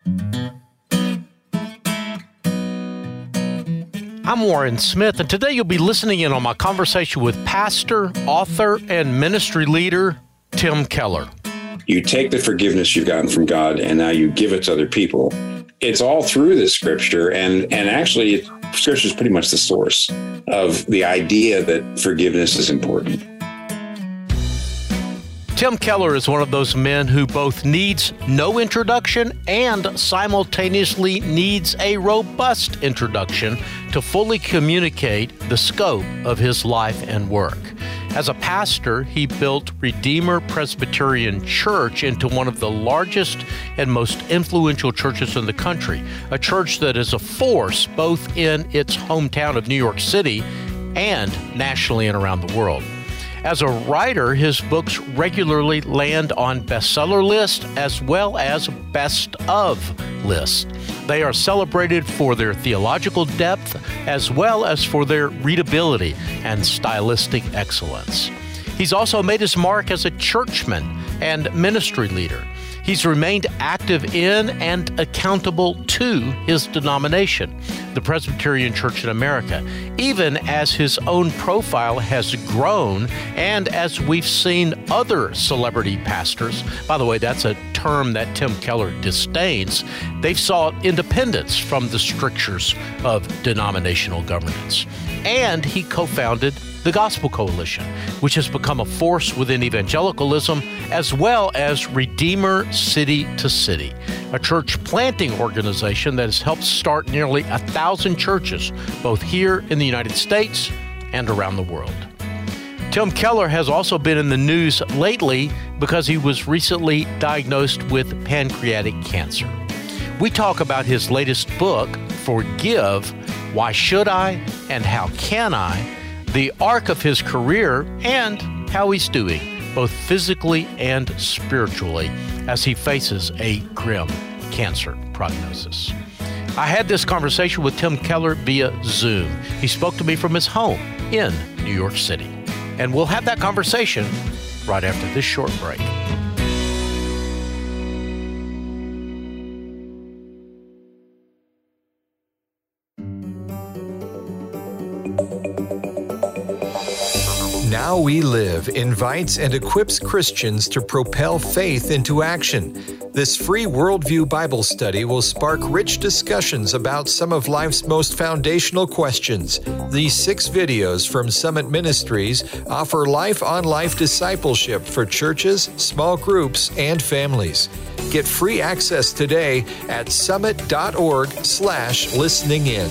I'm Warren Smith, and today you'll be listening in on my conversation with pastor, author, and ministry leader, Tim Keller. You take the forgiveness you've gotten from God, and now you give it to other people. It's all through the Scripture, and actually, Scripture is pretty much the source of the idea that forgiveness is important. Tim Keller is one of those men who both needs no introduction and simultaneously needs a robust introduction to fully communicate the scope of his life and work. As a pastor, he built Redeemer Presbyterian Church into one of the largest and most influential churches in the country, a church that is a force both in its hometown of New York City and nationally and around the world. As a writer, his books regularly land on bestseller lists as well as best of lists. They are celebrated for their theological depth as well as for their readability and stylistic excellence. He's also made his mark as a churchman and ministry leader. He's remained active in and accountable to his denomination, the Presbyterian Church in America, even as his own profile has grown and as we've seen other celebrity pastors. By the way, that's a term that Tim Keller disdains. They've sought independence from the strictures of denominational governance. And he co-founded the Gospel Coalition, which has become a force within evangelicalism, as well as Redeemer City to City, a church planting organization that has helped start nearly 1,000 churches, both here in the United States and around the world. Tim Keller has also been in the news lately because he was recently diagnosed with pancreatic cancer. We talk about his latest book, Forgive, Why Should I and How Can I?, the arc of his career, and how he's doing, both physically and spiritually, as he faces a grim cancer prognosis. I had this conversation with Tim Keller via Zoom. He spoke to me from his home in New York City. And we'll have that conversation right after this short break. How We Live invites and equips Christians to propel faith into action. This free worldview Bible study will spark rich discussions about some of life's most foundational questions. These 6 videos from Summit Ministries offer life-on-life discipleship for churches, small groups, and families. Get free access today at summit.org/listening-in.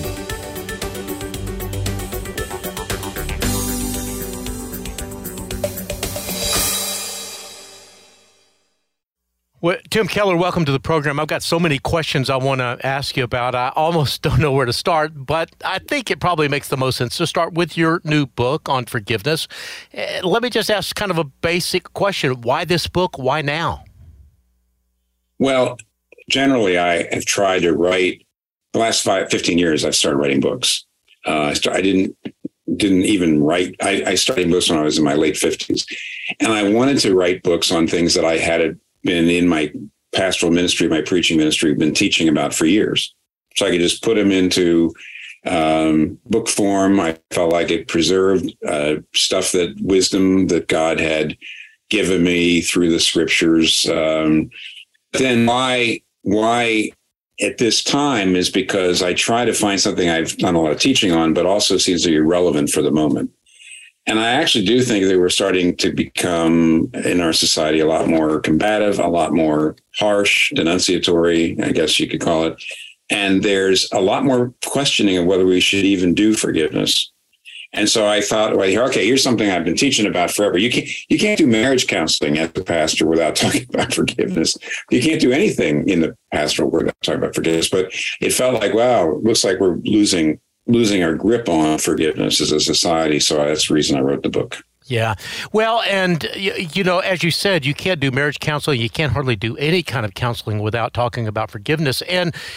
Well, Tim Keller, welcome to the program. I've got so many questions I want to ask you about. I almost don't know where to start, but I think it probably makes the most sense to start with your new book on forgiveness. Let me just ask kind of a basic question. Why this book? Why now? Well, generally, I have tried to write, the last 15 years, I've started writing books. I didn't even write, I started books when I was in my late 50s. And I wanted to write books on things that I had been in my pastoral ministry, my preaching ministry, been teaching about for years. So I could just put them into book form. I felt like it preserved wisdom that God had given me through the Scriptures. Then why at this time is because I try to find something I've done a lot of teaching on, but also seems to be relevant for the moment. And I actually do think that we're starting to become, in our society, a lot more combative, a lot more harsh, denunciatory, I guess you could call it. And there's a lot more questioning of whether we should even do forgiveness. And so I thought, well, okay, here's something I've been teaching about forever. You can't do marriage counseling as a pastor without talking about forgiveness. You can't do anything in the pastoral without talking about forgiveness. But it felt like, wow, it looks like we're losing our grip on forgiveness as a society. So that's the reason I wrote the book. Yeah. Well, and, you know, as you said, you can't do marriage counseling. You can't hardly do any kind of counseling without talking about forgiveness. And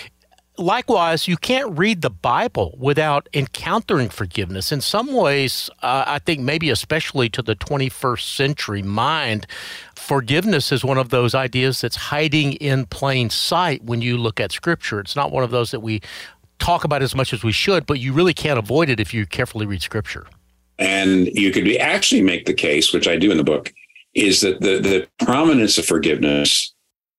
likewise, you can't read the Bible without encountering forgiveness. In some ways, I think maybe especially to the 21st century mind, forgiveness is one of those ideas that's hiding in plain sight when you look at Scripture. It's not one of those that we talk about as much as we should, but you really can't avoid it if you carefully read Scripture. And you could actually make the case, which I do in the book, is that the prominence of forgiveness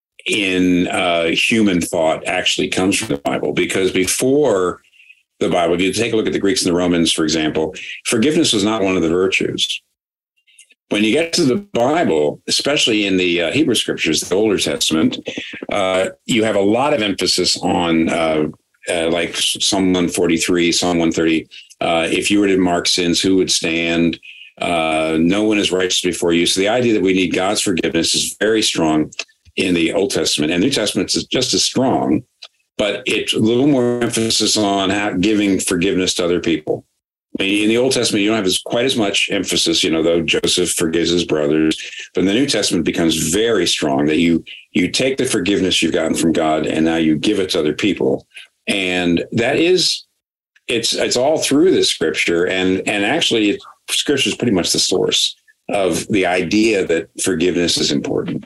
in human thought actually comes from the Bible, because before the Bible, if you take a look at the Greeks and the Romans, for example, forgiveness was not one of the virtues. When you get to the Bible, especially in the Hebrew Scriptures, the Older Testament, you have a lot of emphasis on like Psalm 143, Psalm 130. If you were to mark sins, who would stand? No one is righteous before you. So the idea that we need God's forgiveness is very strong in the Old Testament, and New Testament is just as strong, but it's a little more emphasis on giving forgiveness to other people. I mean, in the Old Testament, you don't have quite as much emphasis, though Joseph forgives his brothers, but in the New Testament it becomes very strong that you take the forgiveness you've gotten from God and now you give it to other people. And that is, it's all through the Scripture, and actually Scripture is pretty much the source of the idea that forgiveness is important.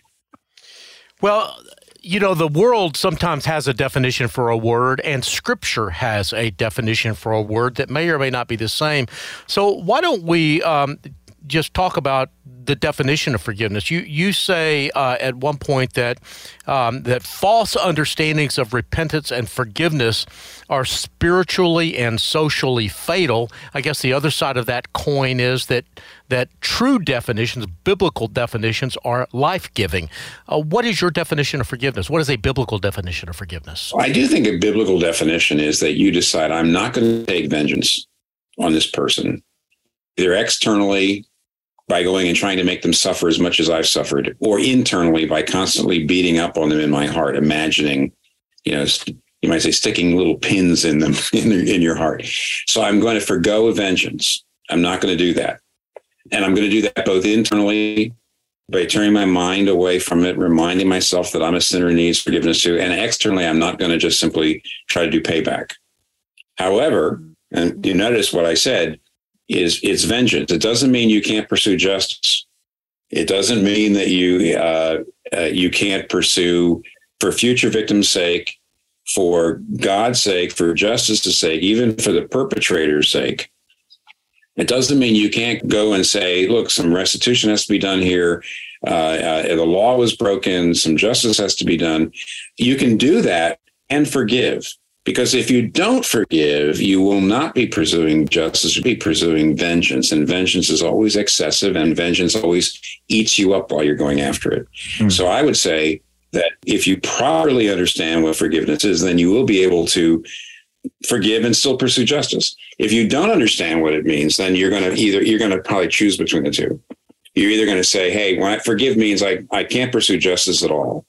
Well, the world sometimes has a definition for a word, and Scripture has a definition for a word that may or may not be the same. So why don't we just talk about the definition of forgiveness? You say at one point that that false understandings of repentance and forgiveness are spiritually and socially fatal. I guess the other side of that coin is that true definitions, biblical definitions, are life-giving. What is your definition of forgiveness? What is a biblical definition of forgiveness? I do think a biblical definition is that you decide, I'm not going to take vengeance on this person, either externally by going and trying to make them suffer as much as I've suffered, or internally by constantly beating up on them in my heart, imagining, you might say, sticking little pins in them in your heart. So I'm going to forgo vengeance. I'm not going to do that. And I'm going to do that both internally by turning my mind away from it, reminding myself that I'm a sinner who needs forgiveness too. And externally, I'm not going to just simply try to do payback. However, and you notice what I said, is it's vengeance. It doesn't mean you can't pursue justice. It doesn't mean that you can't pursue, for future victims' sake, for God's sake, for justice's sake, even for the perpetrator's sake. It doesn't mean you can't go and say, look, some restitution has to be done here. The law was broken. Some justice has to be done. You can do that and forgive. Because if you don't forgive, you will not be pursuing justice, you'll be pursuing vengeance. And vengeance is always excessive, and vengeance always eats you up while you're going after it. So I would say that if you properly understand what forgiveness is, then you will be able to forgive and still pursue justice. If you don't understand what it means, then you're going to probably choose between the two. You're either going to say, hey, when I forgive means I can't pursue justice at all,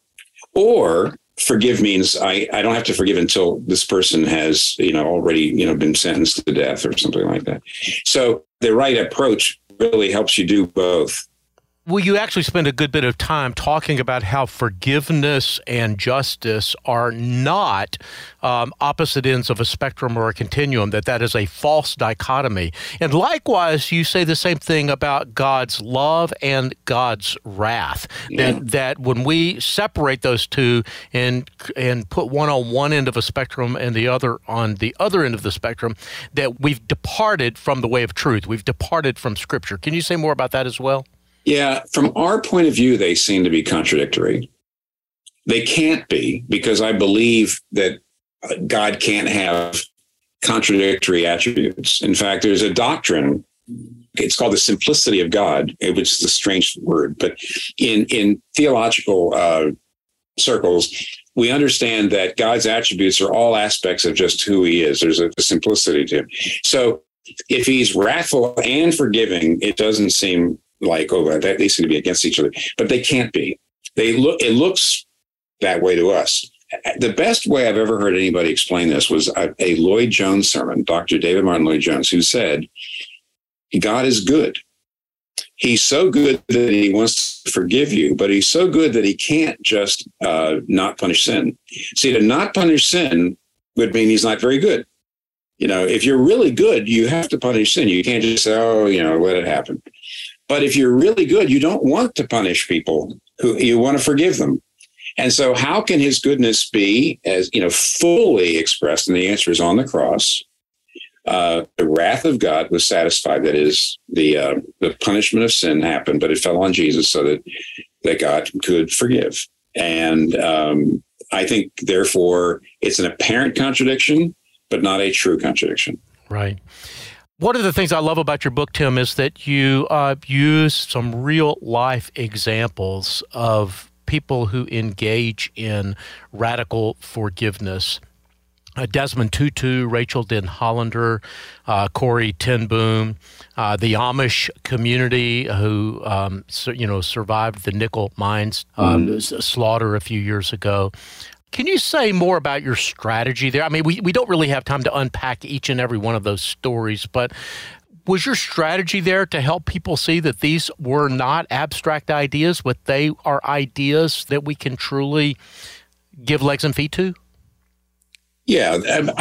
or forgive means I don't have to forgive until this person has, already, been sentenced to death or something like that. So the right approach really helps you do both. Well, you actually spend a good bit of time talking about how forgiveness and justice are not opposite ends of a spectrum or a continuum, that is a false dichotomy. And likewise, you say the same thing about God's love and God's wrath, that when we separate those two and put one on one end of a spectrum and the other on the other end of the spectrum, that we've departed from the way of truth. We've departed from Scripture. Can you say more about that as well? Yeah, from our point of view, they seem to be contradictory. They can't be, because I believe that God can't have contradictory attributes. In fact, there's a doctrine, it's called the simplicity of God, which is a strange word, but in theological circles, we understand that God's attributes are all aspects of just who he is. There's a simplicity to him. So if he's wrathful and forgiving, it doesnn't seem like, they seem to be against each other, but they can't be. It looks that way to us. The best way I've ever heard anybody explain this was a Lloyd Jones sermon, Dr. David Martin Lloyd Jones, who said, God is good. He's so good that he wants to forgive you, but he's so good that he can't just not punish sin. See, to not punish sin would mean he's not very good. If you're really good, you have to punish sin. You can't just say, let it happen. But if you're really good, you don't want to punish people who you want to forgive them. And so how can his goodness be as, fully expressed? And the answer is on the cross. The wrath of God was satisfied. That is, the punishment of sin happened, but it fell on Jesus so that God could forgive. And I think, therefore, it's an apparent contradiction, but not a true contradiction. Right. One of the things I love about your book, Tim, is that you use some real life examples of people who engage in radical forgiveness. Desmond Tutu, Rachel Denhollander, Corrie ten Boom, the Amish community who survived the nickel mines slaughter a few years ago. Can you say more about your strategy there? I mean, we don't really have time to unpack each and every one of those stories, but was your strategy there to help people see that these were not abstract ideas, but they are ideas that we can truly give legs and feet to? Yeah,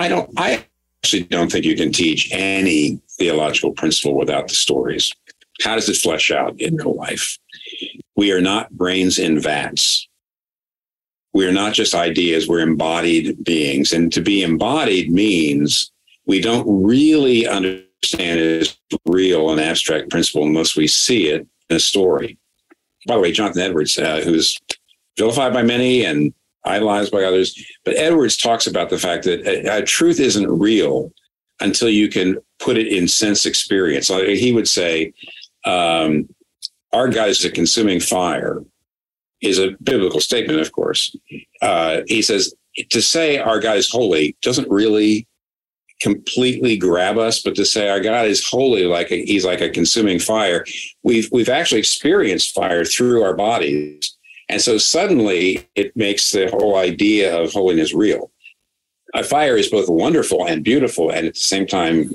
I actually don't think you can teach any theological principle without the stories. How does it flesh out in real life? We are not brains in vats. We are not just ideas, we're embodied beings. And to be embodied means we don't really understand it as real and abstract principle unless we see it in a story. By the way, Jonathan Edwards, who's vilified by many and idolized by others, but Edwards talks about the fact that truth isn't real until you can put it in sense experience. He would say, our God is a consuming fire, is a biblical statement, of course. He says, to say our God is holy doesn't really completely grab us, but to say our God is holy, he's like a consuming fire, we've actually experienced fire through our bodies. And so suddenly it makes the whole idea of holiness real. A fire is both wonderful and beautiful, and at the same time,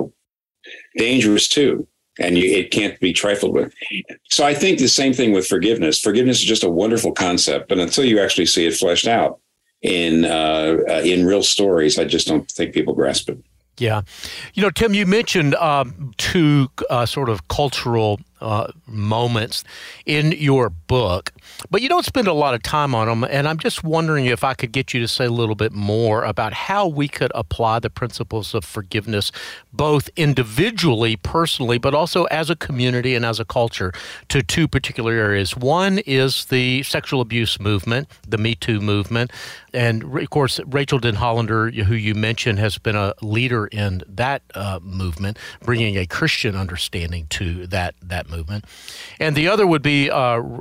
dangerous too. And it can't be trifled with. So I think the same thing with forgiveness. Forgiveness is just a wonderful concept, but until you actually see it fleshed out in real stories, I just don't think people grasp it. Yeah. Tim, you mentioned two sort of cultural moments in your book, but you don't spend a lot of time on them. And I'm just wondering if I could get you to say a little bit more about how we could apply the principles of forgiveness, both individually, personally, but also as a community and as a culture, to two particular areas. One is the sexual abuse movement, the Me Too movement. And of course, Rachel Denhollander, who you mentioned, has been a leader in that movement, bringing a Christian understanding to that movement. And the other would be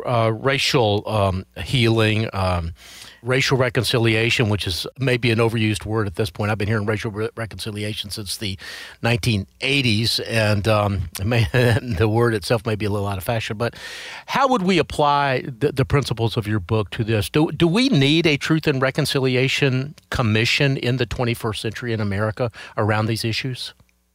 racial healing, racial reconciliation, which is maybe an overused word at this point. I've been hearing racial reconciliation since the 1980s, and the word itself may be a little out of fashion. But how would we apply the principles of your book to this? Do we need a Truth and Reconciliation Commission in the 21st century in America around these issues?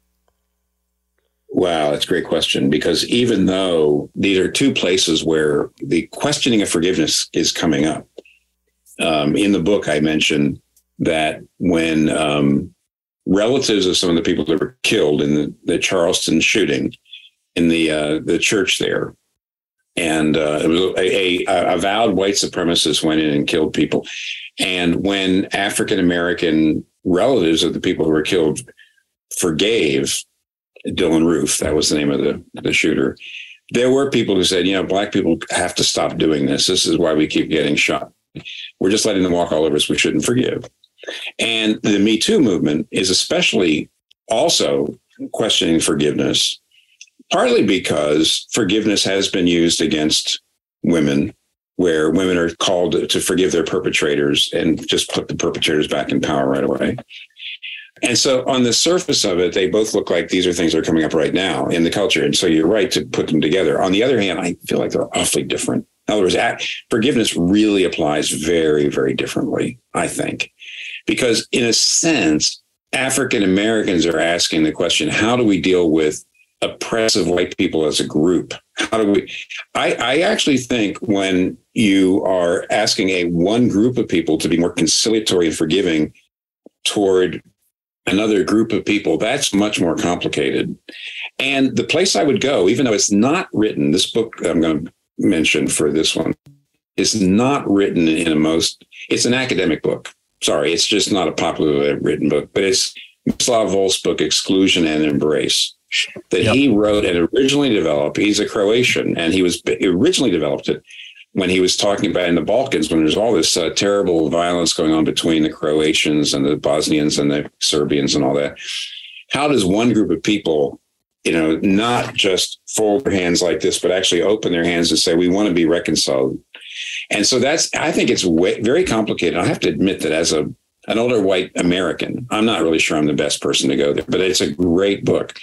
Wow, that's a great question, because even though these are two places where the questioning of forgiveness is coming up, in the book I mentioned that when relatives of some of the people that were killed in the Charleston shooting in the church there, and it was a avowed white supremacist went in and killed people, and when African American relatives of the people who were killed forgave Dylan Roof, that was the name of the shooter, there were people who said, Black people have to stop doing this. This is why we keep getting shot. We're just letting them walk all over us. We shouldn't forgive. And the Me Too movement is especially also questioning forgiveness, partly because forgiveness has been used against women, where women are called to forgive their perpetrators and just put the perpetrators back in power right away. And so on the surface of it, they both look like these are things that are coming up right now in the culture. And so you're right to put them together. On the other hand, I feel like they're awfully different. In other words, forgiveness really applies very, very differently, I think, because in a sense, African Americans are asking the question, how do we deal with oppressive white people as a group? How do we? I actually think when you are asking one group of people to be more conciliatory and forgiving toward another group of people, that's much more complicated. And the place I would go, even though it's not written, this book I'm going to mention for this one is not written it's an academic book. Sorry, it's just not a popularly written book, but it's Miroslav Volf's book, Exclusion and Embrace, that he wrote and originally developed. He's a Croatian, and he originally developed it when he was talking about in the Balkans, when there's all this terrible violence going on between the Croatians and the Bosnians and the Serbians and all that. How does one group of people, not just fold their hands like this, but actually open their hands and say, we want to be reconciled? And so I think it's very complicated. I have to admit that as an older white American, I'm not really sure I'm the best person to go there, but it's a great book.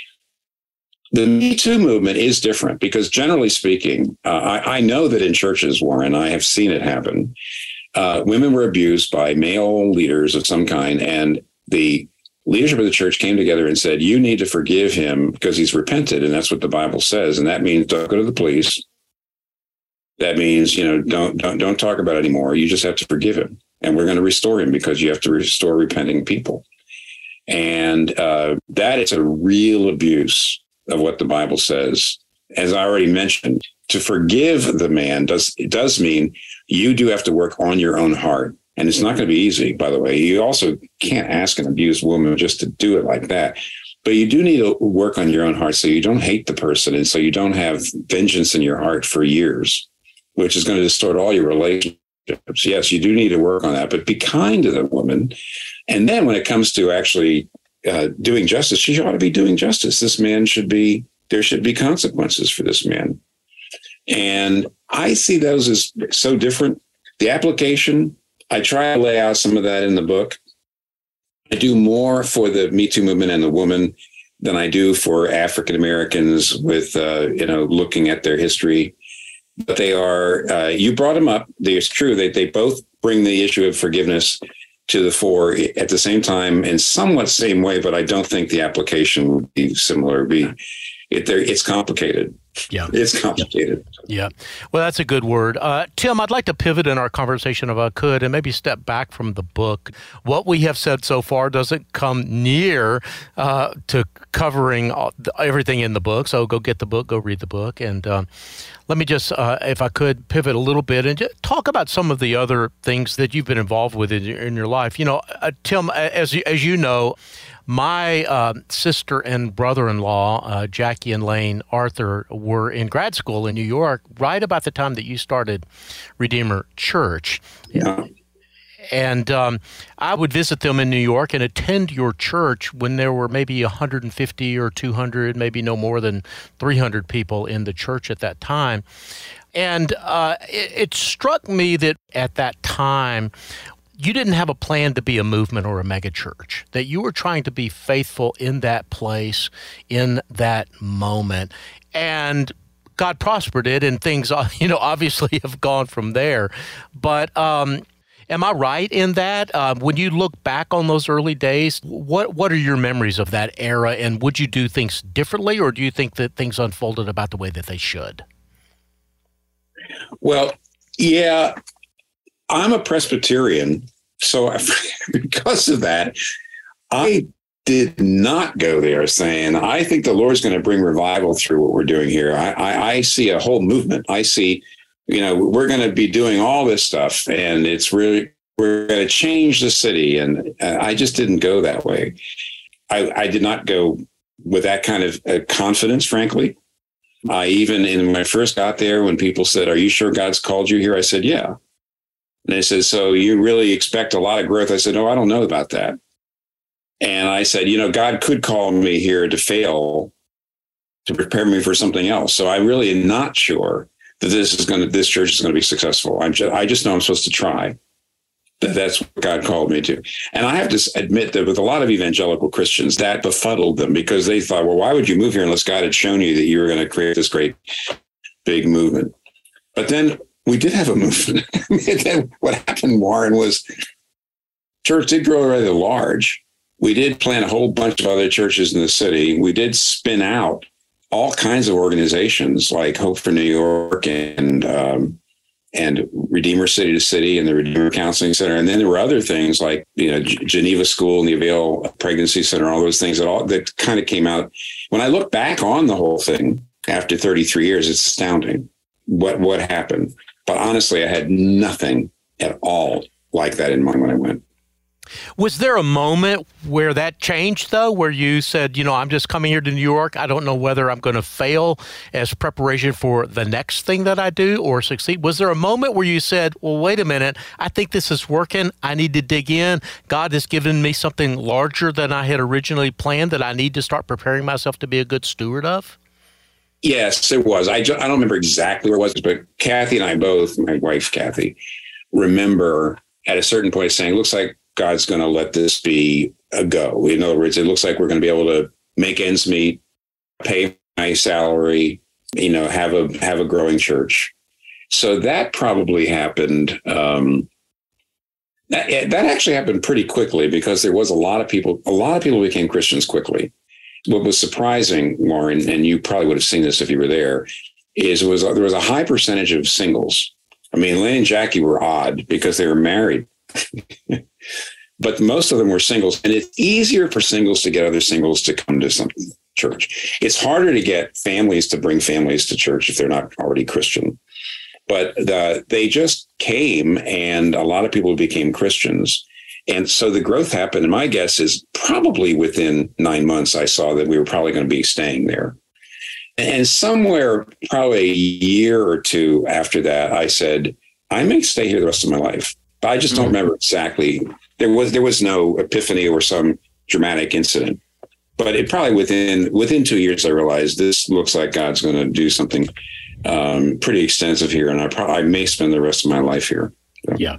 The Me Too movement is different because, generally speaking, I know that in churches, Warren, I have seen it happen. Women were abused by male leaders of some kind, and the leadership of the church came together and said, you need to forgive him because he's repented, and that's what the Bible says. And that means don't go to the police. That means, don't talk about it anymore. You just have to forgive him. And we're going to restore him because you have to restore repenting people. And that is a real abuse of what the Bible says. As I already mentioned, to forgive the man does mean you do have to work on your own heart. And it's not going to be easy, by the way. You also can't ask an abused woman just to do it like that. But you do need to work on your own heart so you don't hate the person and so you don't have vengeance in your heart for years, which is going to distort all your relationships. Yes, you do need to work on that, but be kind to the woman. And then when it comes to actually doing justice, she ought to be doing justice. There should be consequences for this man. And I see those as so different. The application, I try to lay out some of that in the book. I do more for the Me Too movement and the woman than I do for African Americans with, looking at their history. But they are, you brought them up. It's true that they both bring the issue of forgiveness to the fore at the same time in somewhat same way, but I don't think the application would be similar. It's complicated. Yeah. It's complicated. Yeah. Well, that's a good word. Tim, I'd like to pivot in our conversation if I could and maybe step back from the book. What we have said so far doesn't come near to covering everything in the book. So go get the book, go read the book. And let me just, if I could, pivot a little bit and just talk about some of the other things that you've been involved with in your life. Tim, as you know, my sister and brother-in-law, Jackie and Lane Arthur, were in grad school in New York right about the time that you started Redeemer Church. Yeah. And I would visit them in New York and attend your church when there were maybe 150 or 200, maybe no more than 300 people in the church at that time. And it struck me that at that time, you didn't have a plan to be a movement or a mega church, that you were trying to be faithful in that place, in that moment. And God prospered it, and things, obviously have gone from there. But am I right in that? When you look back on those early days, what are your memories of that era? And would you do things differently, or do you think that things unfolded about the way that they should? Well, yeah, I'm a Presbyterian. So because of that, I did not go there saying, I think the Lord's going to bring revival through what we're doing here. I see a whole movement. I see, we're going to be doing all this stuff, and it's really, we're going to change the city. And I just didn't go that way. I did not go with that kind of confidence, frankly. Even when I first got there, when people said, are you sure God's called you here? I said, yeah. And they said, so you really expect a lot of growth? I said, no, I don't know about that. And I said, God could call me here to fail, to prepare me for something else. So I really am not sure that this church is going to be successful. I just know I'm supposed to try. That's what God called me to. And I have to admit that with a lot of evangelical Christians, that befuddled them, because they thought, well, why would you move here unless God had shown you that you were going to create this great big movement? But then we did have a movement. What happened, Warren, was church did grow rather large. We did plant a whole bunch of other churches in the city. We did spin out all kinds of organizations like Hope for New York and and Redeemer City to City and the Redeemer Counseling Center. And then there were other things like, Geneva School and the Avail Pregnancy Center, all those things that kind of came out. When I look back on the whole thing after 33 years, it's astounding what happened. But honestly, I had nothing at all like that in mind when I went. Was there a moment where that changed, though, where you said, I'm just coming here to New York. I don't know whether I'm going to fail as preparation for the next thing that I do or succeed? Was there a moment where you said, well, wait a minute, I think this is working. I need to dig in. God has given me something larger than I had originally planned that I need to start preparing myself to be a good steward of? Yes, it was. I don't remember exactly where it was, but Kathy and I both, my wife, Kathy, remember at a certain point saying, looks like God's going to let this be a go. In other words, it looks like we're going to be able to make ends meet, pay my salary, have a growing church. So that probably happened. That actually happened pretty quickly because there was a lot of people became Christians quickly. What was surprising, Warren, and you probably would have seen this if you were there, there was a high percentage of singles. I mean, Lynn and Jackie were odd because they were married. But most of them were singles, and it's easier for singles to get other singles to come to some church. It's harder to get families to bring families to church if they're not already Christian. But they just came, and a lot of people became Christians. And so the growth happened. And my guess is probably within 9 months, I saw that we were probably going to be staying there. And somewhere probably a year or two after that, I said, I may stay here the rest of my life. But I just don't remember exactly. There was no epiphany or some dramatic incident. But it probably within 2 years, I realized this looks like God's going to do something pretty extensive here. And I may spend the rest of my life here. So. Yeah.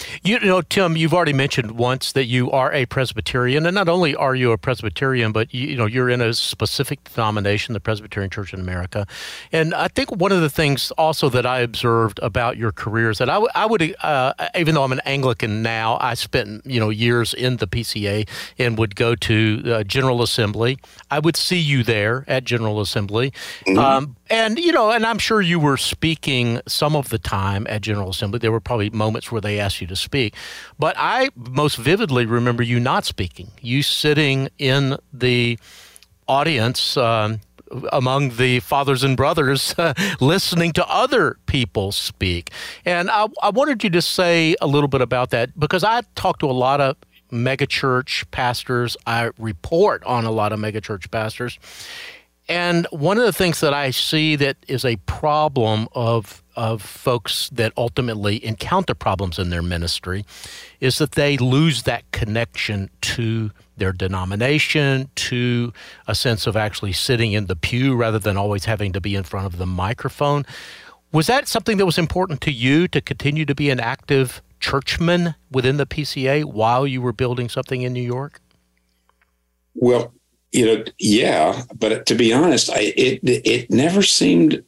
Tim, you've already mentioned once that you are a Presbyterian, and not only are you a Presbyterian, but you're in a specific denomination, the Presbyterian Church in America. And I think one of the things also that I observed about your career is that I would even though I'm an Anglican now, I spent years in the PCA and would go to General Assembly. I would see you there at General Assembly. Mm-hmm. And I'm sure you were speaking some of the time at General Assembly. There were probably moments where they asked you to speak. But I most vividly remember you not speaking, you sitting in the audience among the fathers and brothers, listening to other people speak. And I wanted you to say a little bit about that, because I talked to a lot of megachurch pastors. I report on a lot of megachurch pastors. And one of the things that I see that is a problem of folks that ultimately encounter problems in their ministry is that they lose that connection to their denomination, to a sense of actually sitting in the pew rather than always having to be in front of the microphone. Was that something that was important to you, to continue to be an active churchman within the PCA while you were building something in New York? Well, yeah, but to be honest, it never seemed,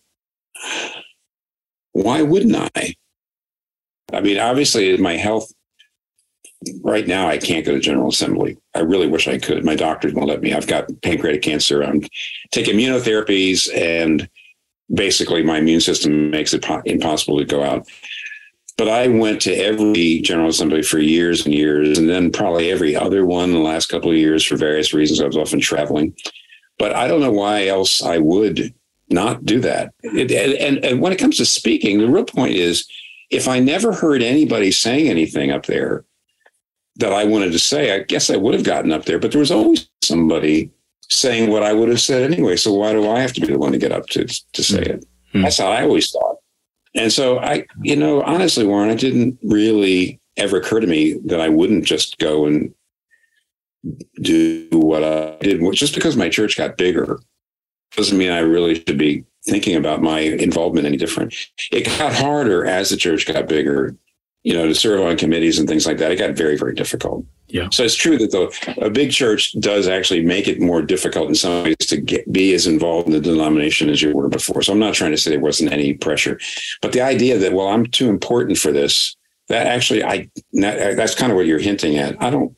why wouldn't I? I mean, obviously my health right now, I can't go to General Assembly. I really wish I could. My doctors won't let me. I've got pancreatic cancer. I'm taking immunotherapies, and basically my immune system makes it impossible to go out. But I went to every General Assembly for years and years, and then probably every other one in the last couple of years for various reasons. I was often traveling. But I don't know why else I would not do that. And when it comes to speaking, the real point is, if I never heard anybody saying anything up there that I wanted to say, I guess I would have gotten up there. But there was always somebody saying what I would have said anyway. So why do I have to be the one to get up to say it? Mm-hmm. That's how I always thought. And so honestly, Warren, it didn't really ever occur to me that I wouldn't just go and do what I did. Just because my church got bigger doesn't mean I really should be thinking about my involvement any different. It got harder as the church got bigger, to serve on committees and things like that. It got very, very difficult. Yeah. So it's true that a big church does actually make it more difficult in some ways to be as involved in the denomination as you were before. So I'm not trying to say there wasn't any pressure, but the idea that, well, I'm too important for this, that actually, that's kind of what you're hinting at. I don't,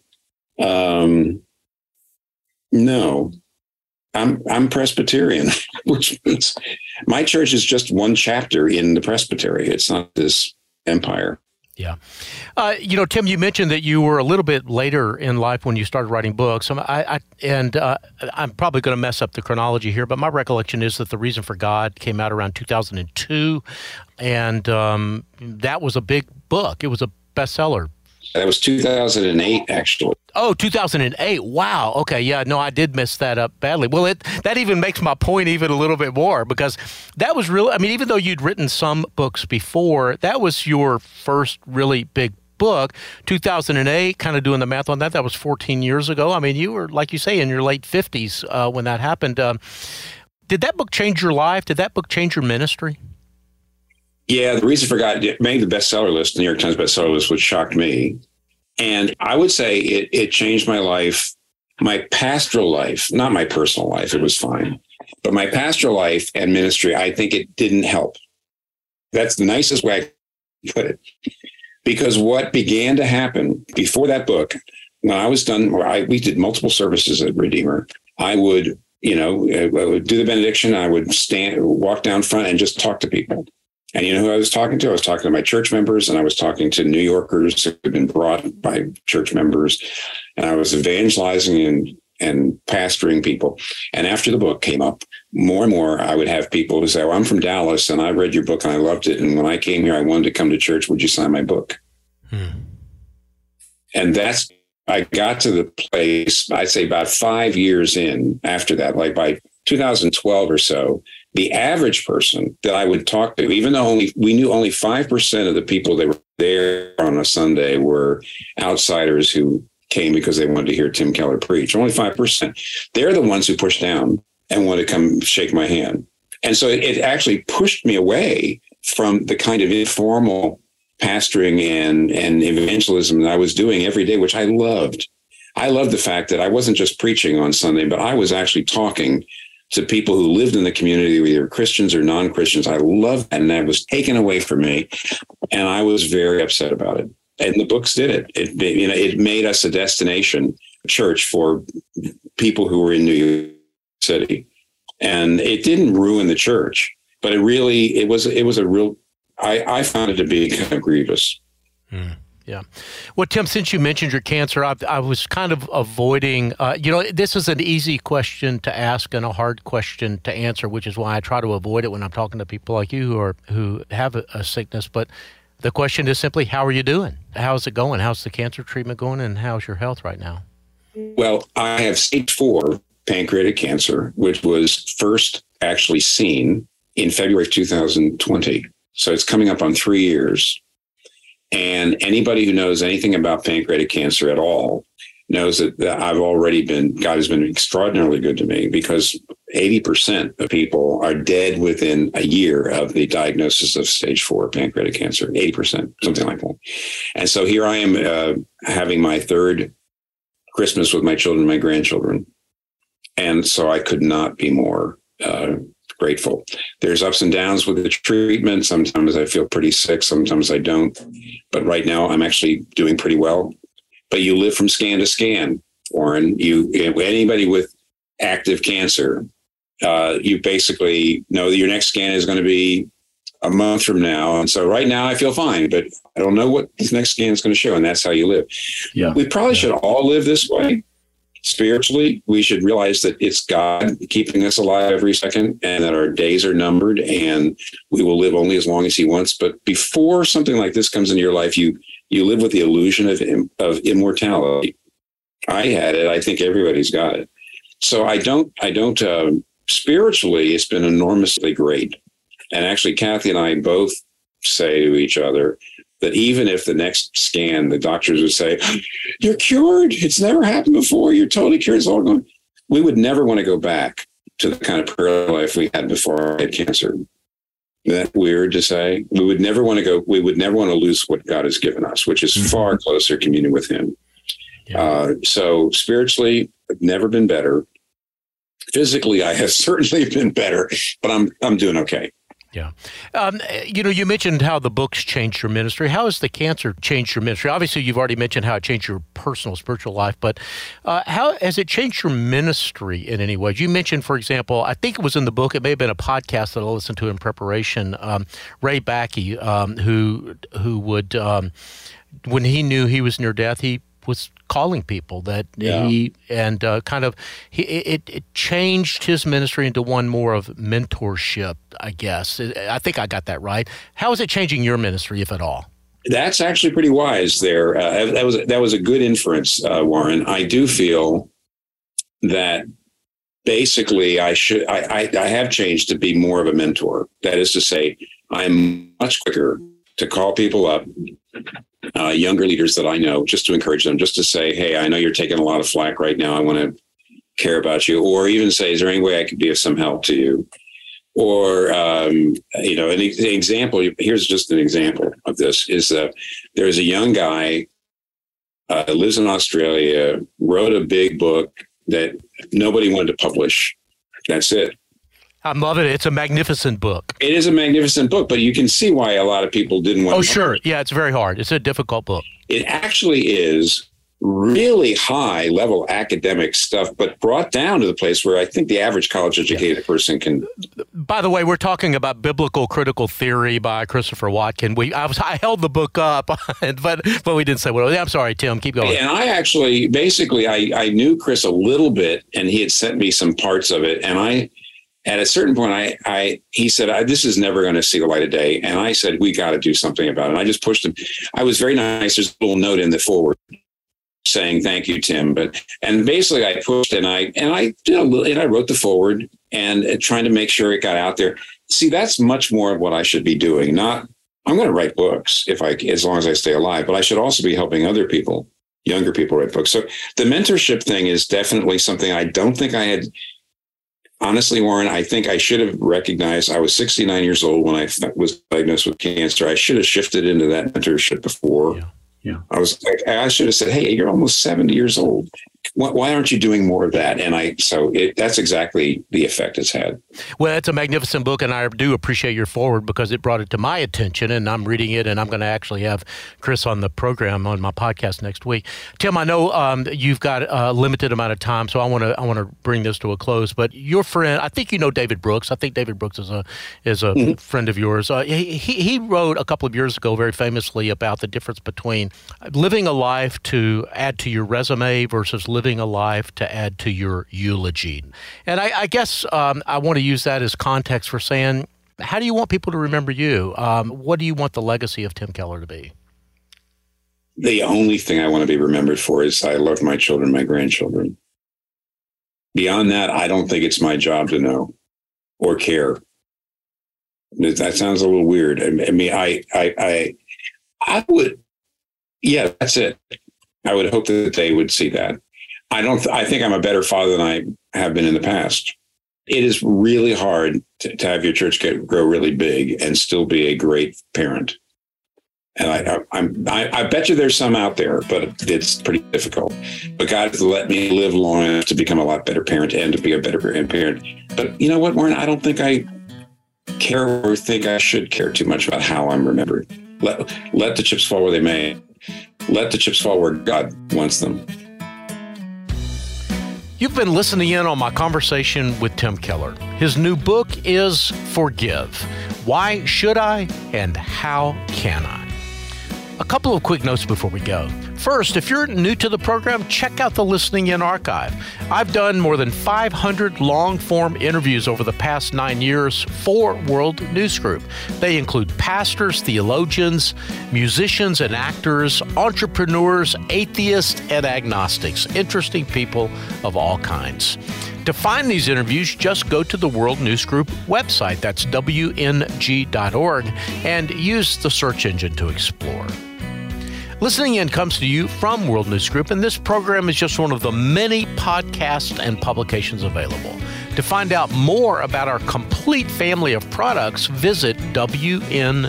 no, I'm Presbyterian, which means My church is just one chapter in the presbytery. It's not this empire. Yeah. Tim, you mentioned that you were a little bit later in life when you started writing books. I'm probably going to mess up the chronology here, but my recollection is that The Reason for God came out around 2002, and that was a big book. It was a bestseller. That was 2008, actually. Oh, 2008. Wow. Okay. Yeah. No, I did mess that up badly. Well, that even makes my point even a little bit more, because that was really, I mean, even though you'd written some books before, that was your first really big book. 2008, kind of doing the math on that, that was 14 years ago. I mean, you were, like you say, in your late 50s when that happened. Did that book change your life? Did that book change your ministry? Yeah, The Reason for God made the bestseller list, the New York Times bestseller list, which shocked me. And I would say it changed my life, my pastoral life, not my personal life. It was fine. But my pastoral life and ministry, I think it didn't help. That's the nicest way I can put it. Because what began to happen before that book, when I was done, we did multiple services at Redeemer. I would do the benediction. I would walk down front and just talk to people. And you know who I was talking to? I was talking to my church members, and I was talking to New Yorkers who had been brought by church members. And I was evangelizing and pastoring people. And after the book came up, more and more, I would have people who say, well, I'm from Dallas, and I read your book, and I loved it. And when I came here, I wanted to come to church. Would you sign my book? And I got to the place, I'd say about 5 years in after that, like by 2012 or so, the average person that I would talk to, even though we knew only 5% of the people that were there on a Sunday were outsiders who came because they wanted to hear Tim Keller preach. Only 5%. They're the ones who pushed down and wanted to come shake my hand. And so it actually pushed me away from the kind of informal pastoring and evangelism that I was doing every day, which I loved. I loved the fact that I wasn't just preaching on Sunday, but I was actually talking to people who lived in the community, either Christians or non-Christians. I loved that, and that was taken away from me, and I was very upset about it. And the books did it. It made us a destination church for people who were in New York City, and it didn't ruin the church, but it was a real. I found it to be kind of grievous. Yeah. Well, Tim, since you mentioned your cancer, I was kind of avoiding, this is an easy question to ask and a hard question to answer, which is why I try to avoid it when I'm talking to people like you who have a sickness. But the question is simply, how are you doing? How's it going? How's the cancer treatment going? And how's your health right now? Well, I have stage 4 pancreatic cancer, which was first actually seen in February of 2020. So it's coming up on 3 years. And anybody who knows anything about pancreatic cancer at all knows that God has been extraordinarily good to me, because 80% of people are dead within a year of the diagnosis of stage 4 pancreatic cancer, 80%, something like that. And so here I am having my third Christmas with my children, my grandchildren. And so I could not be more grateful. There's ups and downs with the treatment. Sometimes I feel pretty sick. Sometimes I don't. But right now I'm actually doing pretty well. But you live from scan to scan, Warren. Anybody with active cancer, you basically know that your next scan is going to be a month from now. And so right now I feel fine, but I don't know what this next scan is going to show. And that's how you live. Yeah. We probably should all live this way. Spiritually, we should realize that it's God keeping us alive every second, and that our days are numbered, and we will live only as long as He wants. But before something like this comes into your life, you live with the illusion of immortality. I had it. I think everybody's got it. So I don't. Spiritually, it's been enormously great. And actually, Kathy and I both say to each other that even if the next scan, the doctors would say, you're cured, it's never happened before, you're totally cured, it's all gone. We would never want to go back to the kind of prayer life we had before I had cancer. Isn't that weird to say? We would never want to lose what God has given us, which is far closer communion with Him. Yeah. So spiritually, I've never been better. Physically, I have certainly been better, but I'm doing okay. Yeah. You mentioned how the books changed your ministry. How has the cancer changed your ministry? Obviously, you've already mentioned how it changed your personal spiritual life, but how has it changed your ministry in any way? You mentioned, for example, I think it was in the book, it may have been a podcast that I listened to in preparation, Ray Backey, who would, when he knew he was near death, he was calling people that it changed his ministry into one more of mentorship, I guess. I think I got that right. How is it changing your ministry, if at all? That's actually pretty wise there. That was a good inference, Warren. I do feel that basically I have changed to be more of a mentor. That is to say, I'm much quicker to call people up, younger leaders that I know, just to encourage them, just to say, hey, I know you're taking a lot of flack right now. I want to care about you. Or even say, is there any way I could be of some help to you? Or, an example, here's just an example of this, is that there's a young guy, lives in Australia, wrote a big book that nobody wanted to publish. That's it. I love it. It's a magnificent book. It is a magnificent book, but you can see why a lot of people didn't want to. Oh, sure. Yeah, it's very hard. It's a difficult book. It actually is really high level academic stuff, but brought down to the place where I think the average college educated person can. By the way, we're talking about Biblical Critical Theory by Christopher Watkin. I held the book up, but we didn't say what. I'm sorry, Tim. Keep going. And I actually, basically, I knew Chris a little bit, and he had sent me some parts of it, and at a certain point, he said, this is never going to see the light of day. And I said, we got to do something about it. And I just pushed him. I was very nice. There's a little note in the forward saying, thank you, Tim. And basically I pushed and I wrote the forward and trying to make sure it got out there. See, that's much more of what I should be doing. I'm going to write books as long as I stay alive, but I should also be helping other people, younger people, write books. So the mentorship thing is definitely something I don't think I had. Honestly, Warren, I think I should have recognized. I was 69 years old when I was diagnosed with cancer. I should have shifted into that mentorship before. Yeah. I should have said, hey, you're almost 70 years old. Why aren't you doing more of that? And that's exactly the effect it's had. Well, it's a magnificent book, and I do appreciate your forward because it brought it to my attention, and I'm reading it, and I'm going to actually have Chris on the program on my podcast next week. Tim, I know you've got a limited amount of time, so I want to bring this to a close. But your friend, I think you know David Brooks. I think David Brooks is a mm-hmm. friend of yours. He wrote a couple of years ago very famously about the difference between living a life to add to your resume versus living a life to add to your eulogy. And I guess I want to use that as context for saying, how do you want people to remember you? What do you want the legacy of Tim Keller to be? The only thing I want to be remembered for is I love my children, my grandchildren. Beyond that, I don't think it's my job to know or care. That sounds a little weird. I mean, I would, yeah, that's it. I would hope that they would see that. I think I'm a better father than I have been in the past. It is really hard to have your church grow really big and still be a great parent. And I bet you there's some out there, but it's pretty difficult. But God has let me live long enough to become a lot better parent and to be a better parent. But you know what, Warren? I don't think I care or think I should care too much about how I'm remembered. Let the chips fall where they may. Let the chips fall where God wants them. You've been listening in on my conversation with Tim Keller. His new book is Forgive. Why should I and how can I? A couple of quick notes before we go. First, if you're new to the program, check out the Listening In archive. I've done more than 500 long-form interviews over the past 9 years for World News Group. They include pastors, theologians, musicians and actors, entrepreneurs, atheists, and agnostics. Interesting people of all kinds. To find these interviews, just go to the World News Group website. That's WNG.org, and use the search engine to explore. Listening In comes to you from World News Group, and this program is just one of the many podcasts and publications available. To find out more about our complete family of products, visit WNG.org.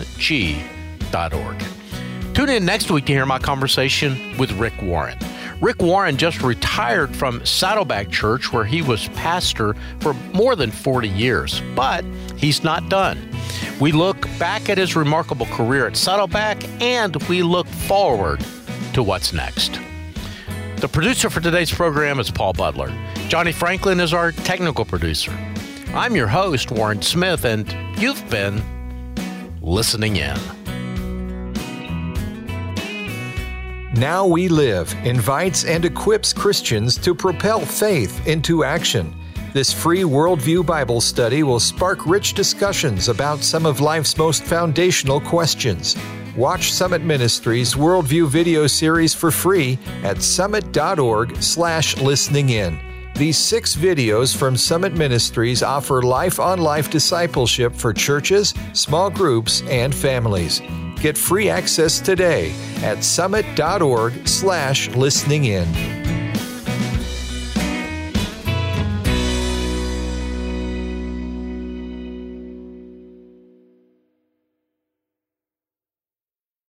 Tune in next week to hear my conversation with Rick Warren. Rick Warren just retired from Saddleback Church, where he was pastor for more than 40 years, but he's not done. We look back at his remarkable career at Saddleback, and we look forward to what's next. The producer for today's program is Paul Butler. Johnny Franklin is our technical producer. I'm your host, Warren Smith, and you've been listening in. Now We Live invites and equips Christians to propel faith into action. This free worldview Bible study will spark rich discussions about some of life's most foundational questions. Watch Summit Ministries Worldview video series for free at summit.org/listeningin. These 6 videos from Summit Ministries offer life-on-life discipleship for churches, small groups, and families. Get free access today at summit.org/listeningin.